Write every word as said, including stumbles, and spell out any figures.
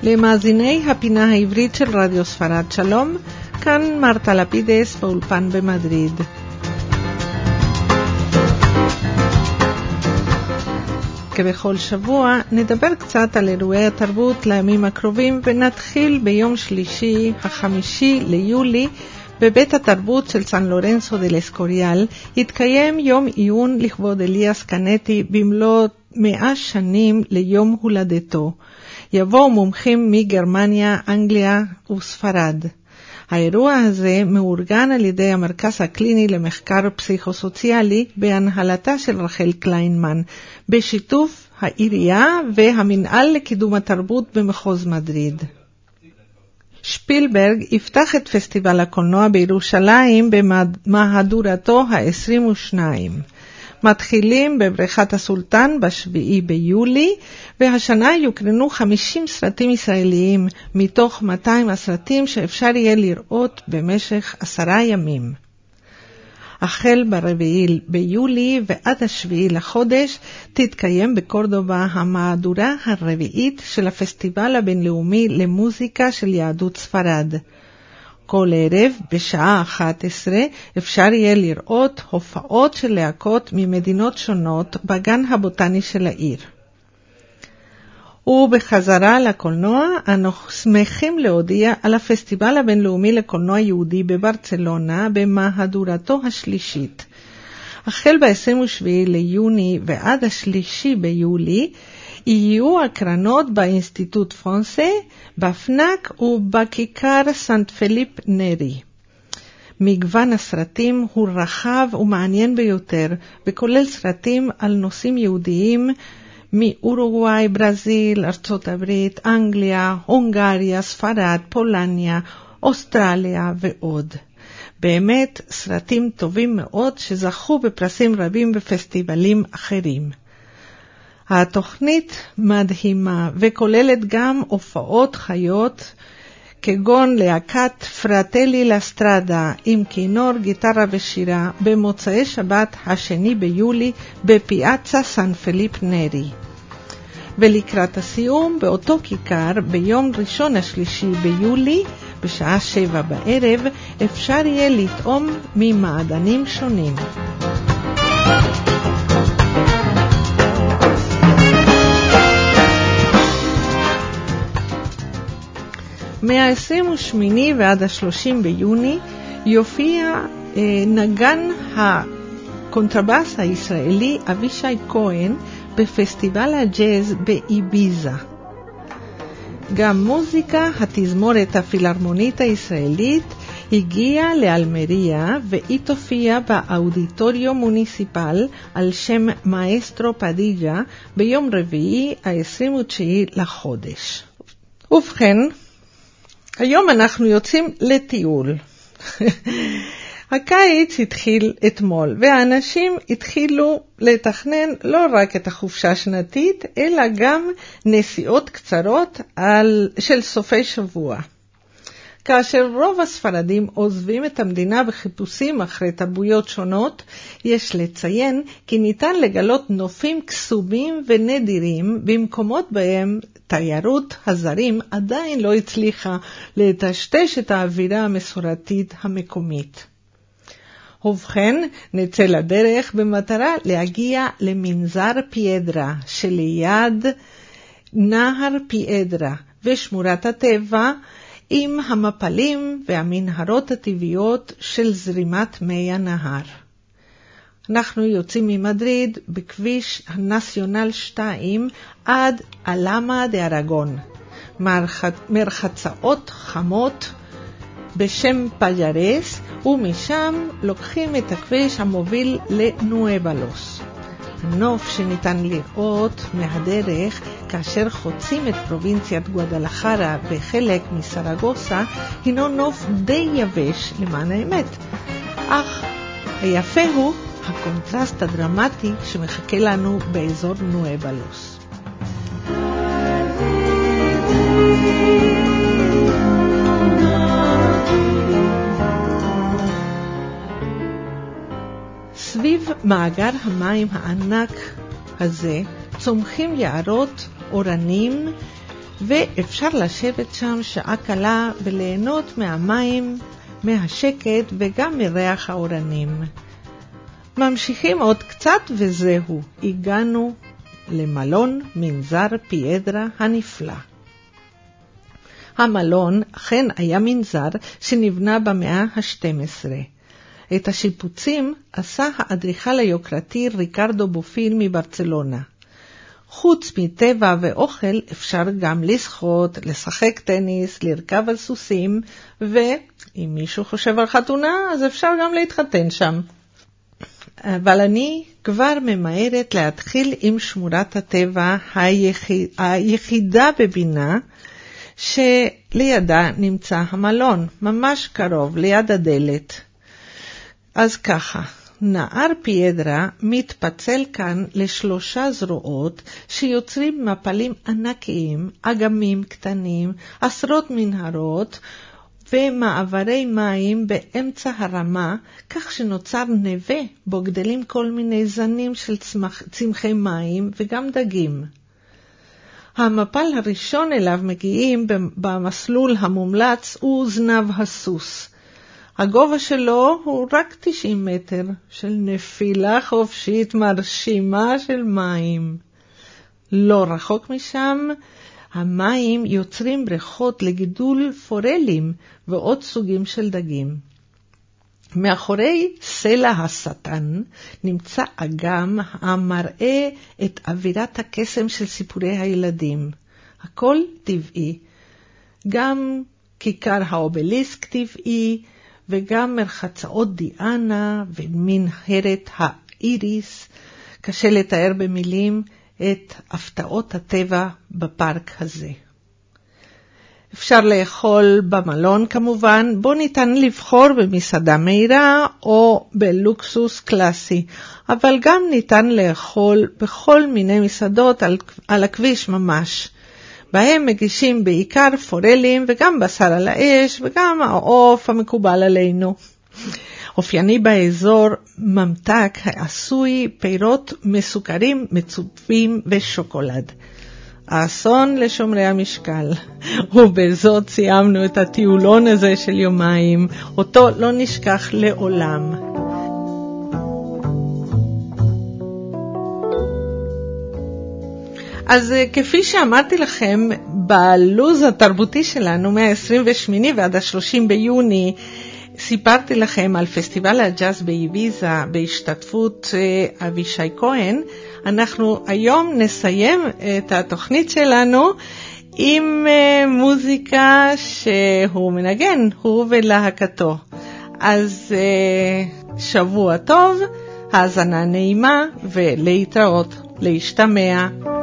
למאזיני הפינה העברית של רדיו ספרד שלום, כאן מרתה לפידס באולפן במדריד. כבכל שבוע נדבר קצת על אירועי התרבות לימים הקרובים, ונתחיל ביום שלישי החמישי ליולי בבית התרבות של סן לורנסו דל אסקוריאל. יתקיים יום עיון לכבוד אליאס קנטי במלוא מאה שנים ליום הולדתו. יבואו מומחים מגרמניה, אנגליה וספרד. האירוע הזה מאורגן על ידי המרכז הקליני למחקר פסיכוסוציאלי בהנהלתה של רחל קליינמן, בשיתוף העירייה והמנהל לקידום התרבות במחוז מדריד. שפילברג יפתח את פסטיבל הקולנוע בירושלים במהדורתו ה-עשרים ושתיים. מתחילים בבריכת הסולטן בשביעי ביולי, והשנה יוקרנו חמישים סרטים ישראליים מתוך מאתיים הסרטים שאפשר יהיה לראות במשך עשרה ימים. החל ברביעי ביולי ועד השביעי לחודש תתקיים בקורדובה המהדורה הרביעית של הפסטיבל הבינלאומי למוזיקה של יהדות ספרד. כל ערב בשעה אחת עשרה אפשר יהיה לראות הופעות של להקות ממדינות שונות בגן הבוטני של העיר. ובחזרה לקולנוע, אנו שמחים להודיע על הפסטיבל הבינלאומי לקולנוע יהודי בברצלונה במהדורתו השלישית. החל ב-עשרים ושבעה ליוני ועד השלישי ביולי יהיו הקרנות באינסטיטוט פרנסה, בפנק ובכיכר סנט פיליפ נרי. מגוון הסרטים הוא רחב ומעניין ביותר, וכולל סרטים על נושאים יהודיים מאורוגוואי, ברזיל, ארצות הברית, אנגליה, הונגריה, ספרד, פולניה, אוסטרליה ועוד. באמת סרטים טובים מאוד שזכו בפרסים רבים בפסטיבלים אחרים. התוכנית מדהימה וכוללת גם הופעות חיות כגון להקת פרטלי לסטרדה עם כינור, גיטרה ושירה במוצאי שבת השני ביולי בפיאצה סן פיליפ נרי. ולקראת הסיום באותו כיכר ביום ראשון השלישי ביולי בשעה שבע בערב אפשר יהיה לטעום ממעדנים שונים. מה-עשרים ושמונה ועד ה-שלושים ביוני יופיע אה, נגן הקונטרבאס הישראלי אבישי כהן בפסטיבל הג'אז באיביזה. גם מוזיקה התזמורת הפילהרמונית הישראלית הגיעה לאלמריה, והיא תופיע באודיטוריו מוניציפל על שם מאסטרו פדיג'ה ביום רביעי ה-עשרים ותשעה לחודש. ובכן, היום אנחנו יוצאים לטיול. הקיץ התחיל אתמול, והאנשים התחילו לתכנן לא רק את החופשה השנתית, אלא גם נסיעות קצרות על, של סופי שבוע. כאשר רוב הספרדים עוזבים את המדינה בחיפושים אחרי תרבויות שונות, יש לציין כי ניתן לגלות נופים קסומים ונדירים במקומות בהם תיירות הזרים עדיין לא הצליחה לטשטש את האווירה המסורתית המקומית. ובכן, נצא לדרך במטרה להגיע למנזר פיאדרה שליד נהר פיאדרה ושמורת הטבע עם המפלים והמנהרות הטבעיות של זרימת מי הנהר. אנחנו יוצאים ממדריד בכביש הנציונל שתיים עד אלמה דה ארגון, מרחצאות חמות בשם פיירס, ומשם לוקחים את הכביש המוביל לנואבלוס. הנוף שניתן לראות מהדרך כאשר חוצים את פרובינציית גואדלחרה וחלק מסרגוסה הינו נוף די יבש למען האמת, אך היפה הוא הקונטרסט הדרמטי שמחכה לנו באזור נואבלוס. סביב מאגר המים הענק הזה צומחים יערות אורנים ואפשר לשבת שם שעה קלה וליהנות מהמים, מהשקט וגם מריח האורנים. ממשיכים עוד קצת וזהו, הגענו למלון מנזר פיאדרה הנפלא. המלון אכן היה מנזר שנבנה במאה ה-שתים עשרה. את השיפוצים עשה האדריכל היוקרתי ריקרדו בופיל מברצלונה. חוץ מטבע ואוכל אפשר גם לשחות, לשחק טניס, לרכב על סוסים, ואם מישהו חושב על חתונה אז אפשר גם להתחתן שם. אבל אני כבר ממהרת להתחיל עם שמורת הטבע היחיד, היחידה בבינה, שלידה נמצא המלון, ממש קרוב, ליד הדלת. אז ככה, נהר פיאדרה מתפצל כאן לשלושה זרועות שיוצרים מפלים ענקיים, אגמים קטנים, עשרות מנהרות ומעברי מים באמצע הרמה, כך שנוצר נווה בו גדלים כל מיני זנים של צמח, צמחי מים וגם דגים. המפל הראשון אליו מגיעים במסלול המומלץ הוא זנב הסוס. הגובה שלו הוא רק תשעים מטר, של נפילה חופשית מרשימה של מים. לא רחוק משם, המים יוצרים בריכות לגידול פורלים ועוד סוגים של דגים. מאחורי סלע השטן נמצא אגם המראה את אווירת הקסם של סיפורי הילדים. הכל טבעי. גם כיכר האובליסק טבעי, וגם מרחצאות דיאנה ומנהרת האיריס. קשה לתאר במילים את הפתעות הטבע בפארק הזה. אפשר לאכול במלון כמובן, בו ניתן לבחור במסעדה מהירה או בלוקסוס קלאסי, אבל גם ניתן לאכול בכל מיני מסעדות על, על הכביש ממש. בהם מגישים בעיקר פורלים וגם בשר על האש וגם העוף המקובל עלינו. אופייני באזור ממתק העשוי פירות מסוכרים, מצופים ושוקולד. האסון לשומרי המשקל. ובזאת סיימנו את הטיולון הזה של יומיים, אותו לא נשכח לעולם. אז כפי שאמרתי לכם, בלוז התרבותי שלנו מה-עשרים ושמונה ועד ה-שלושים ביוני, סיפרתי לכם על פסטיבל הג'אז באיביזה בהשתתפות אבישי כהן. אנחנו היום נסיים את התוכנית שלנו עם מוזיקה שהוא מנגן, הוא ולהקתו. אז שבוע טוב, האזנה נעימה ולהתראות, להשתמע.